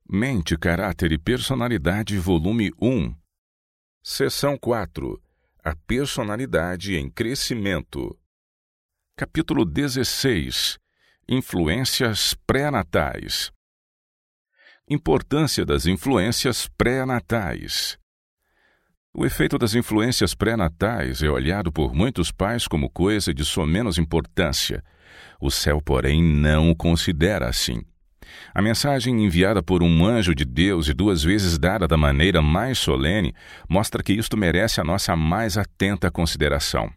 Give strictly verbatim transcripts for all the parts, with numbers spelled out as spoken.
Mente, Caráter e Personalidade, volume um. Seção quatro. A personalidade em crescimento. Capítulo dezesseis. Influências pré-natais. Importância das influências pré-natais. O efeito das influências pré-natais é olhado por muitos pais como coisa de sua menos importância. O céu, porém, não o considera assim. A mensagem enviada por um anjo de Deus e duas vezes dada da maneira mais solene mostra que isto merece a nossa mais atenta consideração.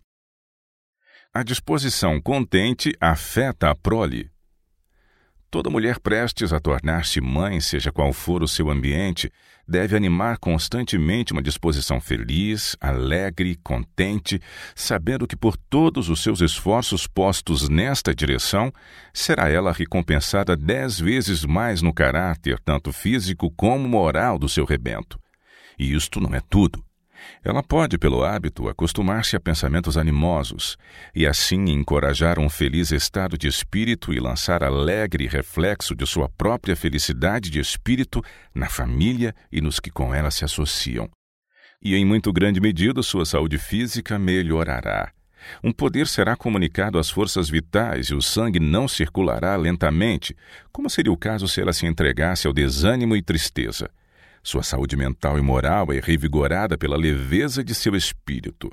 A disposição contente afeta a prole. Toda mulher prestes a tornar-se mãe, seja qual for o seu ambiente, deve animar constantemente uma disposição feliz, alegre, contente, sabendo que por todos os seus esforços postos nesta direção, será ela recompensada dez vezes mais no caráter, tanto físico como moral do seu rebento. E isto não é tudo. Ela pode, pelo hábito, acostumar-se a pensamentos animosos e assim encorajar um feliz estado de espírito e lançar alegre reflexo de sua própria felicidade de espírito na família e nos que com ela se associam. E em muito grande medida sua saúde física melhorará. Um poder será comunicado às forças vitais e o sangue não circulará lentamente, como seria o caso se ela se entregasse ao desânimo e tristeza. Sua saúde mental e moral é revigorada pela leveza de seu espírito.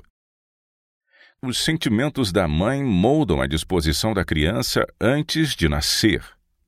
Os sentimentos da mãe moldam a disposição da criança antes de nascer.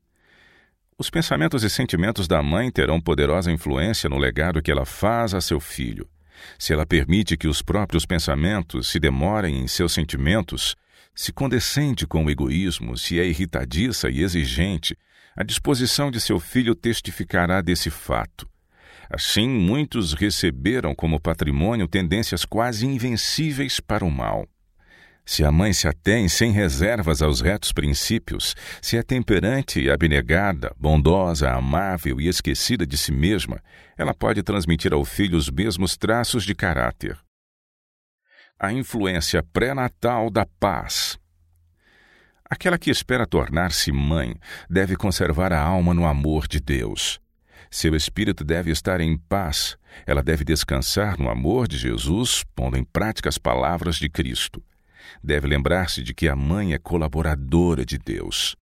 Os pensamentos e sentimentos da mãe terão poderosa influência no legado que ela faz a seu filho. Se ela permite que os próprios pensamentos se demorem em seus sentimentos, se condescende com o egoísmo, se é irritadiça e exigente, a disposição de seu filho testificará desse fato. Assim, muitos receberam como patrimônio tendências quase invencíveis para o mal. Se a mãe se atém sem reservas aos retos princípios, se é temperante e abnegada, bondosa, amável e esquecida de si mesma, ela pode transmitir ao filho os mesmos traços de caráter. A influência pré-natal da paz. Aquela que espera tornar-se mãe deve conservar a alma no amor de Deus. Seu espírito deve estar em paz. Ela deve descansar no amor de Jesus, pondo em prática as palavras de Cristo. Deve lembrar-se de que a mãe é colaboradora de Deus.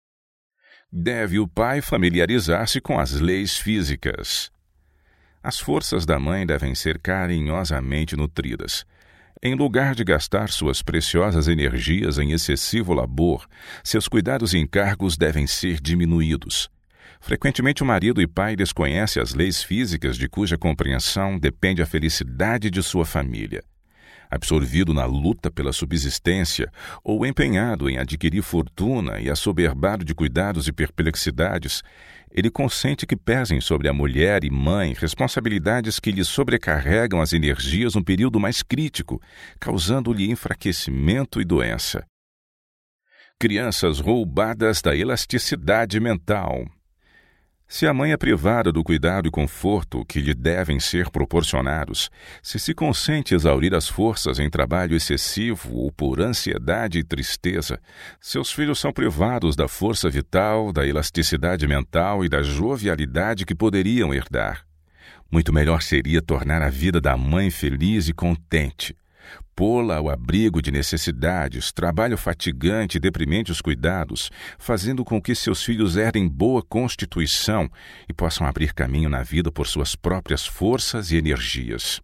Deve o pai familiarizar-se com as leis físicas. As forças da mãe devem ser carinhosamente nutridas. Em lugar de gastar suas preciosas energias em excessivo labor, seus cuidados e encargos devem ser diminuídos. Frequentemente o marido e pai desconhece as leis físicas de cuja compreensão depende a felicidade de sua família. Absorvido na luta pela subsistência ou empenhado em adquirir fortuna e assoberbado de cuidados e perplexidades, ele consente que pesem sobre a mulher e mãe responsabilidades que lhe sobrecarregam as energias no período mais crítico, causando-lhe enfraquecimento e doença. Crianças roubadas da elasticidade mental. Se a mãe é privada do cuidado e conforto que lhe devem ser proporcionados, se se consente exaurir as forças em trabalho excessivo ou por ansiedade e tristeza, seus filhos são privados da força vital, da elasticidade mental e da jovialidade que poderiam herdar. Muito melhor seria tornar a vida da mãe feliz e contente, pô-la ao abrigo de necessidades, trabalho fatigante e deprimentes cuidados, fazendo com que seus filhos herdem boa constituição e possam abrir caminho na vida por suas próprias forças e energias.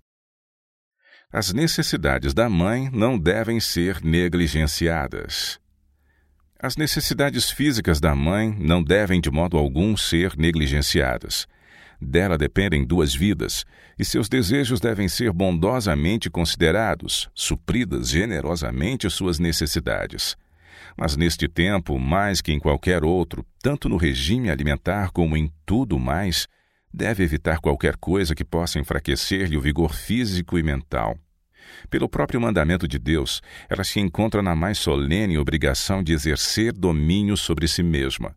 As necessidades da mãe não devem ser negligenciadas. As necessidades físicas da mãe não devem de modo algum ser negligenciadas. Dela dependem duas vidas, e seus desejos devem ser bondosamente considerados, supridas generosamente suas necessidades. Mas neste tempo, mais que em qualquer outro, tanto no regime alimentar como em tudo mais, deve evitar qualquer coisa que possa enfraquecer-lhe o vigor físico e mental. Pelo próprio mandamento de Deus, ela se encontra na mais solene obrigação de exercer domínio sobre si mesma.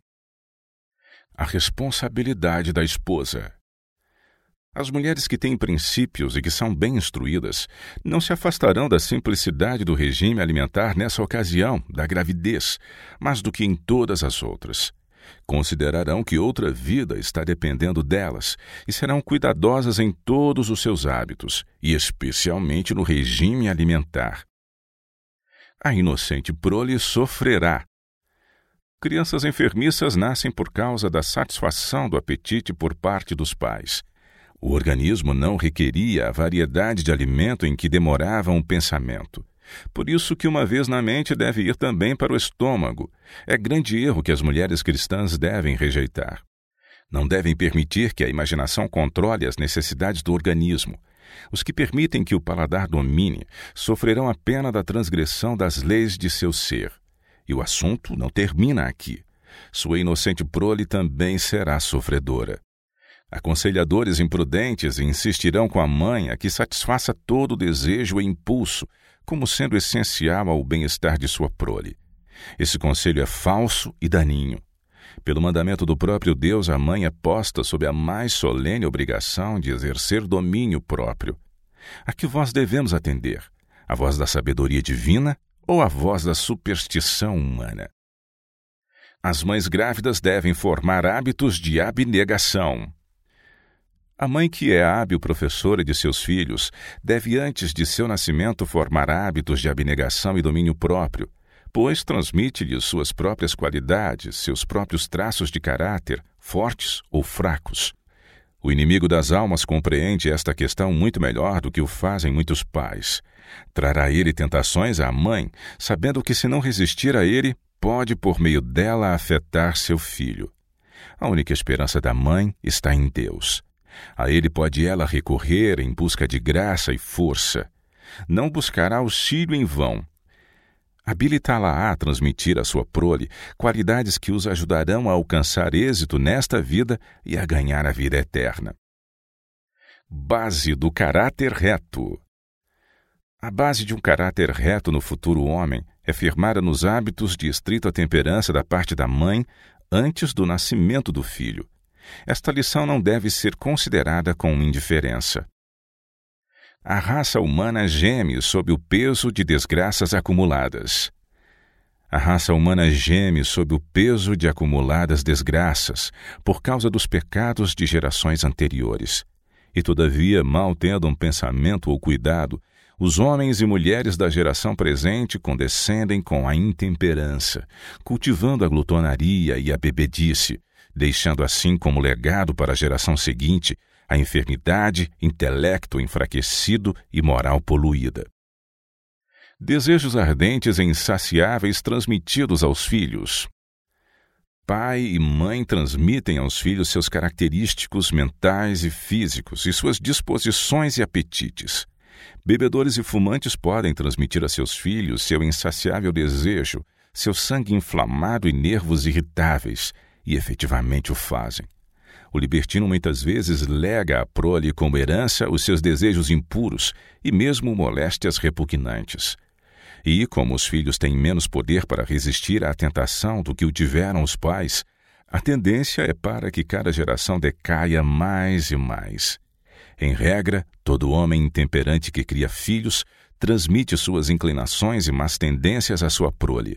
A responsabilidade da esposa. As mulheres que têm princípios e que são bem instruídas não se afastarão da simplicidade do regime alimentar nessa ocasião, da gravidez, mas do que em todas as outras. Considerarão que outra vida está dependendo delas e serão cuidadosas em todos os seus hábitos, e especialmente no regime alimentar. A inocente prole sofrerá. Crianças enfermiças nascem por causa da satisfação do apetite por parte dos pais. O organismo não requeria a variedade de alimento em que demorava um pensamento. Por isso que uma vez na mente deve ir também para o estômago. É grande erro que as mulheres cristãs devem rejeitar. Não devem permitir que a imaginação controle as necessidades do organismo. Os que permitem que o paladar domine sofrerão a pena da transgressão das leis de seu ser. E o assunto não termina aqui. Sua inocente prole também será sofredora. Aconselhadores imprudentes insistirão com a mãe a que satisfaça todo o desejo e impulso, como sendo essencial ao bem-estar de sua prole. Esse conselho é falso e daninho. Pelo mandamento do próprio Deus, a mãe é posta sob a mais solene obrigação de exercer domínio próprio. A que voz devemos atender? A voz da sabedoria divina ou a voz da superstição humana? As mães grávidas devem formar hábitos de abnegação. A mãe que é hábil professora de seus filhos deve antes de seu nascimento formar hábitos de abnegação e domínio próprio, pois transmite-lhes suas próprias qualidades, seus próprios traços de caráter, fortes ou fracos. O inimigo das almas compreende esta questão muito melhor do que o fazem muitos pais. Trará ele tentações à mãe, sabendo que se não resistir a ele, pode por meio dela afetar seu filho. A única esperança da mãe está em Deus. A ele pode ela recorrer em busca de graça e força. Não buscará auxílio em vão. Habilitá-la a transmitir à sua prole qualidades que os ajudarão a alcançar êxito nesta vida e a ganhar a vida eterna. Base do caráter reto. A base de um caráter reto no futuro homem é firmada nos hábitos de estrita temperança da parte da mãe antes do nascimento do filho. Esta lição não deve ser considerada com indiferença. A raça humana geme sob o peso de desgraças acumuladas. A raça humana geme sob o peso de acumuladas desgraças por causa dos pecados de gerações anteriores. E todavia, mal tendo um pensamento ou cuidado, os homens e mulheres da geração presente condescendem com a intemperança, cultivando a glutonaria e a bebedice, deixando assim como legado para a geração seguinte a enfermidade, intelecto enfraquecido e moral poluída. Desejos ardentes e insaciáveis transmitidos aos filhos. Pai e mãe transmitem aos filhos seus característicos mentais e físicos e suas disposições e apetites. Bebedores e fumantes podem transmitir a seus filhos seu insaciável desejo, seu sangue inflamado e nervos irritáveis, e efetivamente o fazem. O libertino muitas vezes lega à prole como herança os seus desejos impuros e mesmo moléstias repugnantes. E, como os filhos têm menos poder para resistir à tentação do que o tiveram os pais, a tendência é para que cada geração decaia mais e mais. Em regra, todo homem intemperante que cria filhos transmite suas inclinações e más tendências à sua prole.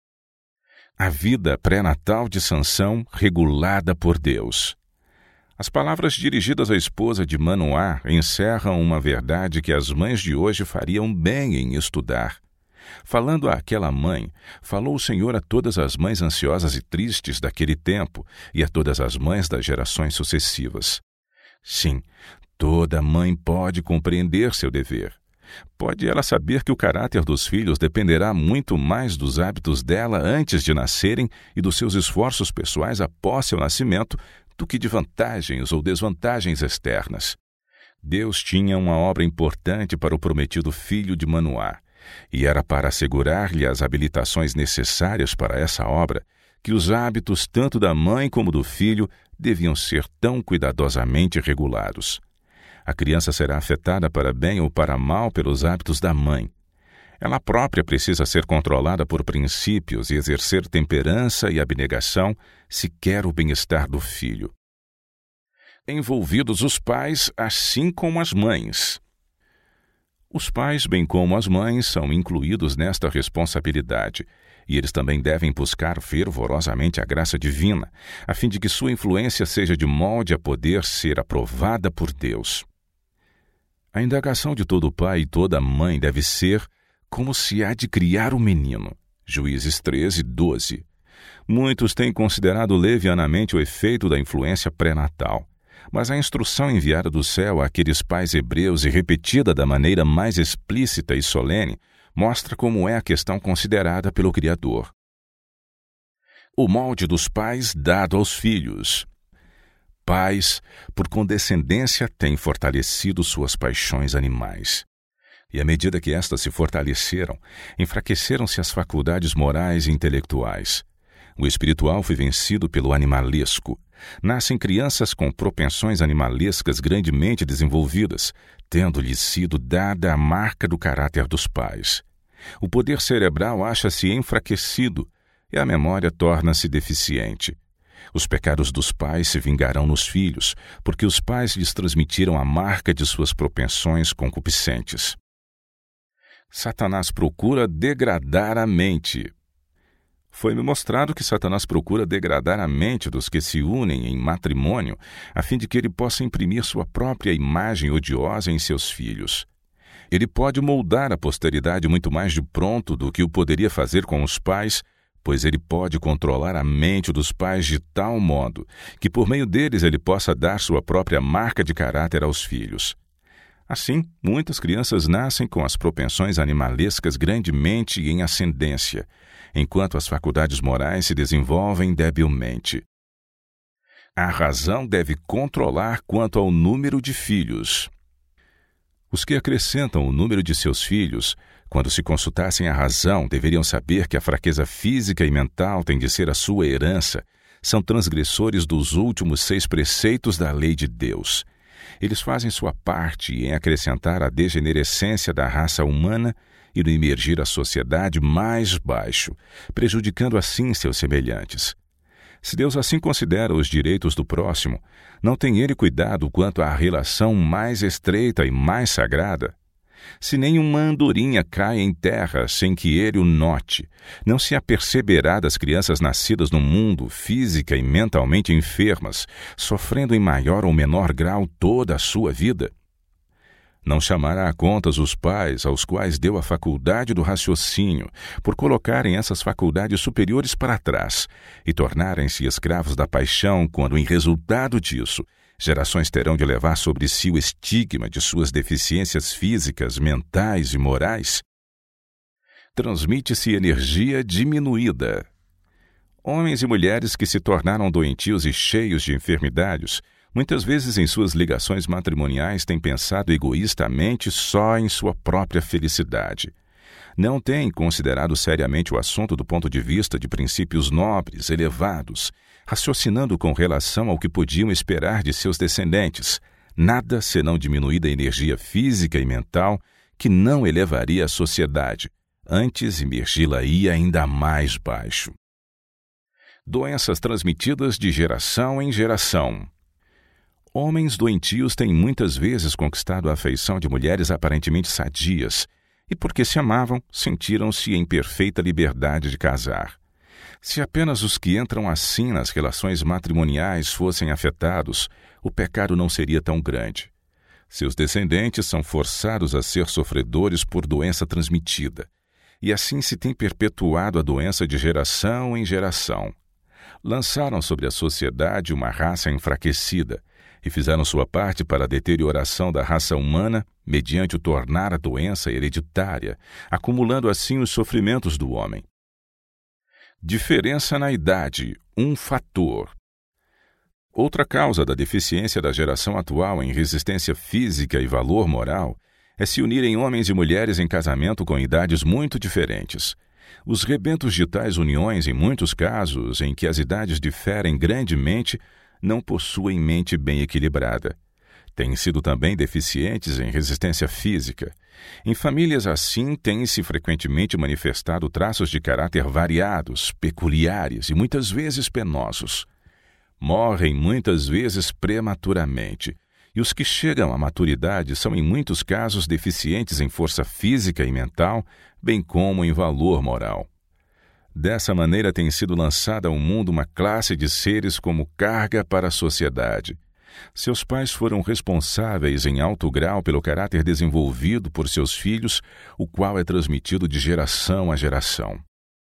A vida pré-natal de Sansão regulada por Deus. As palavras dirigidas à esposa de Manoá encerram uma verdade que as mães de hoje fariam bem em estudar. Falando àquela mãe, falou o Senhor a todas as mães ansiosas e tristes daquele tempo e a todas as mães das gerações sucessivas. Sim, toda mãe pode compreender seu dever. Pode ela saber que o caráter dos filhos dependerá muito mais dos hábitos dela antes de nascerem e dos seus esforços pessoais após seu nascimento do que de vantagens ou desvantagens externas. Deus tinha uma obra importante para o prometido filho de Manoá, e era para assegurar-lhe as habilitações necessárias para essa obra que os hábitos tanto da mãe como do filho deviam ser tão cuidadosamente regulados. A criança será afetada para bem ou para mal pelos hábitos da mãe. Ela própria precisa ser controlada por princípios e exercer temperança e abnegação se quer o bem-estar do filho. Envolvidos os pais, assim como as mães. Os pais, bem como as mães, são incluídos nesta responsabilidade. e eles também devem buscar fervorosamente a graça divina, a fim de que sua influência seja de molde a poder ser aprovada por Deus. A indagação de todo pai e toda mãe deve ser como se há de criar o menino. Juízes treze, doze. Muitos têm considerado levianamente o efeito da influência pré-natal, mas a instrução enviada do céu àqueles pais hebreus e repetida da maneira mais explícita e solene mostra como é a questão considerada pelo Criador. O molde dos pais dado aos filhos. Pais, por condescendência, têm fortalecido suas paixões animais. E à medida que estas se fortaleceram, enfraqueceram-se as faculdades morais e intelectuais. O espiritual foi vencido pelo animalesco. Nascem crianças com propensões animalescas grandemente desenvolvidas, tendo-lhes sido dada a marca do caráter dos pais. O poder cerebral acha-se enfraquecido e a memória torna-se deficiente. Os pecados dos pais se vingarão nos filhos, porque os pais lhes transmitiram a marca de suas propensões concupiscentes. Satanás procura degradar a mente. Foi-me mostrado que Satanás procura degradar a mente dos que se unem em matrimônio, a fim de que ele possa imprimir sua própria imagem odiosa em seus filhos. Ele pode moldar a posteridade muito mais de pronto do que o poderia fazer com os pais, pois ele pode controlar a mente dos pais de tal modo que por meio deles ele possa dar sua própria marca de caráter aos filhos. Assim, muitas crianças nascem com as propensões animalescas grandemente em ascendência, enquanto as faculdades morais se desenvolvem debilmente. A razão deve controlar quanto ao número de filhos. Os que acrescentam o número de seus filhos, quando se consultassem a razão, deveriam saber que a fraqueza física e mental tem de ser a sua herança, são transgressores dos últimos seis preceitos da lei de Deus. Eles fazem sua parte em acrescentar a degenerescência da raça humana e no imergir a sociedade mais baixo, prejudicando assim seus semelhantes. Se Deus assim considera os direitos do próximo, não tem ele cuidado quanto à relação mais estreita e mais sagrada? Se nenhuma andorinha cai em terra sem que ele o note, não se aperceberá das crianças nascidas no mundo, física e mentalmente enfermas, sofrendo em maior ou menor grau toda a sua vida? Não chamará a contas os pais aos quais deu a faculdade do raciocínio, por colocarem essas faculdades superiores para trás e tornarem-se escravos da paixão, quando, em resultado disso, gerações terão de levar sobre si o estigma de suas deficiências físicas, mentais e morais? Transmite-se energia diminuída. Homens e mulheres que se tornaram doentios e cheios de enfermidades, muitas vezes em suas ligações matrimoniais têm pensado egoístamente só em sua própria felicidade. Não têm considerado seriamente o assunto do ponto de vista de princípios nobres, elevados, raciocinando com relação ao que podiam esperar de seus descendentes, nada senão diminuída energia física e mental que não elevaria a sociedade, antes imergi-la-ia ainda mais baixo. Doenças transmitidas de geração em geração. Homens doentios têm muitas vezes conquistado a afeição de mulheres aparentemente sadias, e porque se amavam, sentiram-se em perfeita liberdade de casar. Se apenas os que entram assim nas relações matrimoniais fossem afetados, o pecado não seria tão grande. Seus descendentes são forçados a ser sofredores por doença transmitida, e assim se tem perpetuado a doença de geração em geração. Lançaram sobre a sociedade uma raça enfraquecida, e fizeram sua parte para a deterioração da raça humana mediante o tornar a doença hereditária, acumulando assim os sofrimentos do homem. Diferença na idade, um fator. Outra causa da deficiência da geração atual em resistência física e valor moral é se unirem homens e mulheres em casamento com idades muito diferentes. Os rebentos de tais uniões, em muitos casos em que as idades diferem grandemente, não possuem mente bem equilibrada. Têm sido também deficientes em resistência física. Em famílias assim, têm-se frequentemente manifestado traços de caráter variados, peculiares e muitas vezes penosos. Morrem muitas vezes prematuramente, e os que chegam à maturidade são em muitos casos deficientes em força física e mental, bem como em valor moral. Dessa maneira tem sido lançada ao mundo uma classe de seres como carga para a sociedade. Seus pais foram responsáveis em alto grau pelo caráter desenvolvido por seus filhos, o qual é transmitido de geração a geração.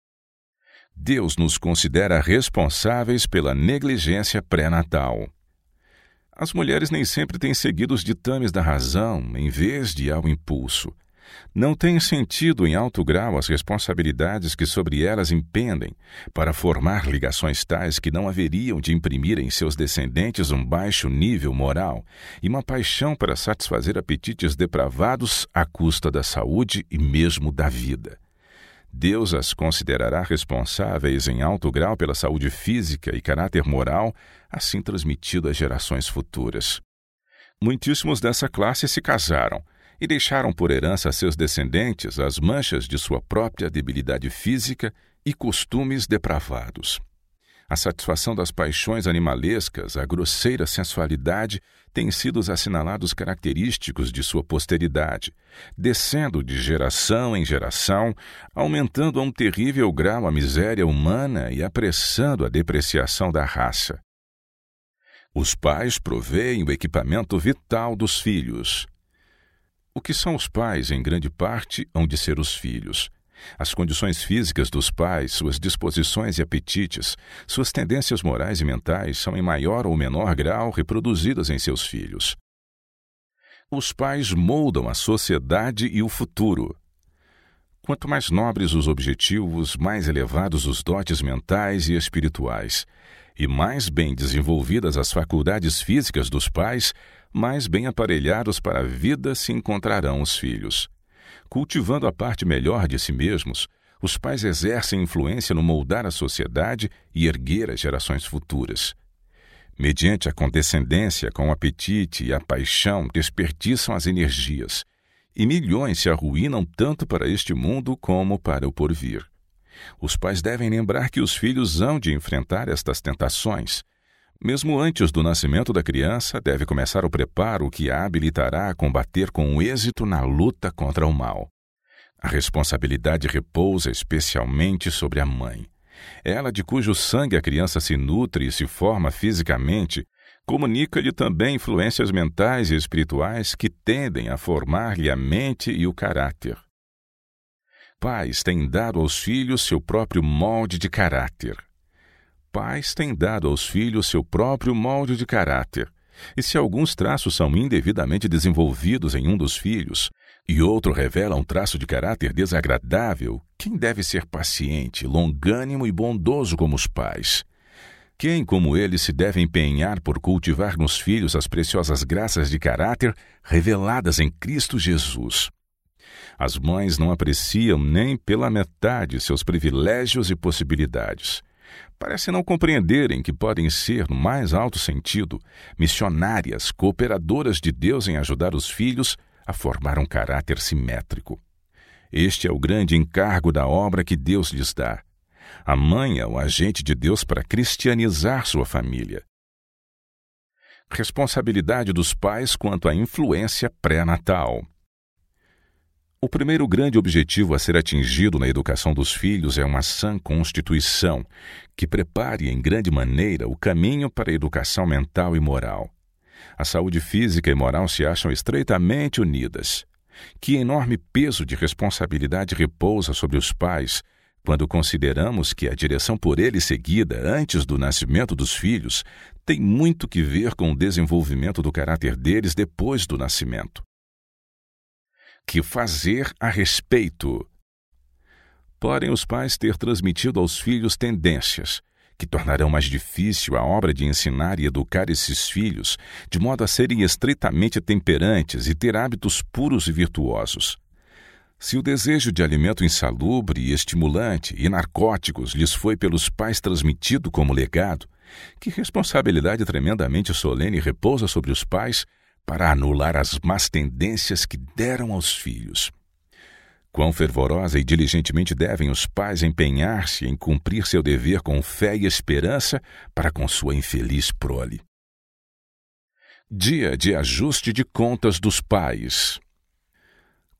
Deus nos considera responsáveis pela negligência pré-natal. As mulheres nem sempre têm seguido os ditames da razão, em vez de ao impulso. Não têm sentido em alto grau as responsabilidades que sobre elas impendem para formar ligações tais que não haveriam de imprimir em seus descendentes um baixo nível moral e uma paixão para satisfazer apetites depravados à custa da saúde e mesmo da vida. Deus as considerará responsáveis em alto grau pela saúde física e caráter moral, assim transmitido às gerações futuras. Muitíssimos dessa classe se casaram e deixaram por herança a seus descendentes as manchas de sua própria debilidade física e costumes depravados. A satisfação das paixões animalescas, a grosseira sensualidade, têm sido os assinalados característicos de sua posteridade, descendo de geração em geração, aumentando a um terrível grau a miséria humana e apressando a depreciação da raça. Os pais proveem o equipamento vital dos filhos. O que são os pais, em grande parte, hão de ser os filhos. As condições físicas dos pais, suas disposições e apetites, suas tendências morais e mentais são em maior ou menor grau reproduzidas em seus filhos. Os pais moldam a sociedade e o futuro. Quanto mais nobres os objetivos, mais elevados os dotes mentais e espirituais, e mais bem desenvolvidas as faculdades físicas dos pais, mais bem aparelhados para a vida se encontrarão os filhos. Cultivando a parte melhor de si mesmos, os pais exercem influência no moldar a sociedade e erguer as gerações futuras. Mediante a condescendência com o apetite e a paixão, desperdiçam as energias, e milhões se arruinam tanto para este mundo como para o porvir. Os pais devem lembrar que os filhos hão de enfrentar estas tentações. Mesmo antes do nascimento da criança, deve começar o preparo que a habilitará a combater com êxito na luta contra o mal. A responsabilidade repousa especialmente sobre a mãe. Ela, de cujo sangue a criança se nutre e se forma fisicamente, comunica-lhe também influências mentais e espirituais que tendem a formar-lhe a mente e o caráter. Pais têm dado aos filhos seu próprio molde de caráter. Pais têm dado aos filhos seu próprio molde de caráter, e se alguns traços são indevidamente desenvolvidos em um dos filhos, e outro revela um traço de caráter desagradável, quem deve ser paciente, longânimo e bondoso como os pais? Quem, como eles, se deve empenhar por cultivar nos filhos as preciosas graças de caráter reveladas em Cristo Jesus? As mães não apreciam nem pela metade seus privilégios e possibilidades. Parecem não compreenderem que podem ser, no mais alto sentido, missionárias, cooperadoras de Deus em ajudar os filhos a formar um caráter simétrico. Este é o grande encargo da obra que Deus lhes dá. A mãe é o agente de Deus para cristianizar sua família. Responsabilidade dos pais quanto à influência pré-natal. O primeiro grande objetivo a ser atingido na educação dos filhos é uma sã constituição, que prepare em grande maneira o caminho para a educação mental e moral. A saúde física e moral se acham estreitamente unidas. Que enorme peso de responsabilidade repousa sobre os pais, quando consideramos que a direção por eles seguida antes do nascimento dos filhos tem muito que ver com o desenvolvimento do caráter deles depois do nascimento. Que fazer a respeito? Podem os pais ter transmitido aos filhos tendências que tornarão mais difícil a obra de ensinar e educar esses filhos, de modo a serem estritamente temperantes e ter hábitos puros e virtuosos. Se o desejo de alimento insalubre e estimulante e narcóticos lhes foi pelos pais transmitido como legado, que responsabilidade tremendamente solene repousa sobre os pais para anular as más tendências que deram aos filhos. Quão fervorosa e diligentemente devem os pais empenhar-se em cumprir seu dever com fé e esperança para com sua infeliz prole. Dia de ajuste de contas dos pais.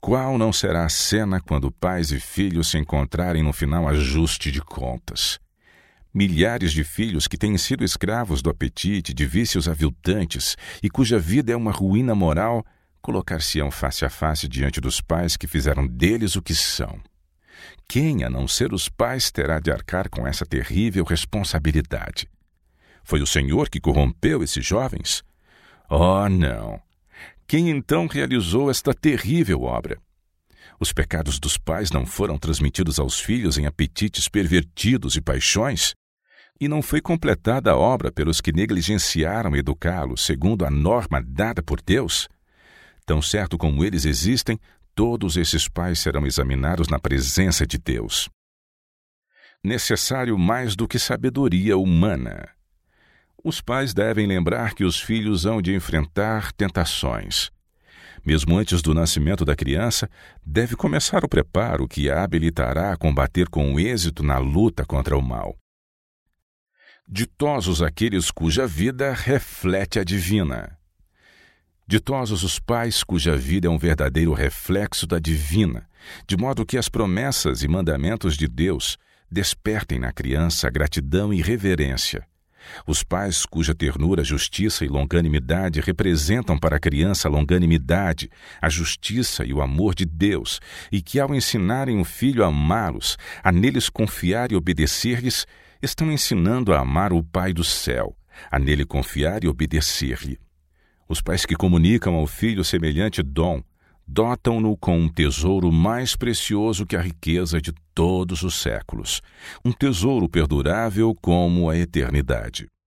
Qual não será a cena quando pais e filhos se encontrarem no final ajuste de contas? Milhares de filhos que têm sido escravos do apetite, de vícios aviltantes e cuja vida é uma ruína moral, colocar-se-ão face a face diante dos pais que fizeram deles o que são. Quem, a não ser os pais, terá de arcar com essa terrível responsabilidade? Foi o Senhor que corrompeu esses jovens? Oh, não! Quem então realizou esta terrível obra? Os pecados dos pais não foram transmitidos aos filhos em apetites pervertidos e paixões? E não foi completada a obra pelos que negligenciaram educá-los segundo a norma dada por Deus? Tão certo como eles existem, todos esses pais serão examinados na presença de Deus. Necessário mais do que sabedoria humana. Os pais devem lembrar que os filhos hão de enfrentar tentações. Mesmo antes do nascimento da criança, deve começar o preparo que a habilitará a combater com êxito na luta contra o mal. Ditosos aqueles cuja vida reflete a divina. Ditosos os pais cuja vida é um verdadeiro reflexo da divina, de modo que as promessas e mandamentos de Deus despertem na criança gratidão e reverência. Os pais cuja ternura, justiça e longanimidade representam para a criança a longanimidade, a justiça e o amor de Deus, e que ao ensinarem o filho a amá-los, a neles confiar e obedecer-lhes, estão ensinando a amar o Pai do céu, a nele confiar e obedecer-lhe. Os pais que comunicam ao filho semelhante dom, dotam-no com um tesouro mais precioso que a riqueza de todos os séculos, um tesouro perdurável como a eternidade.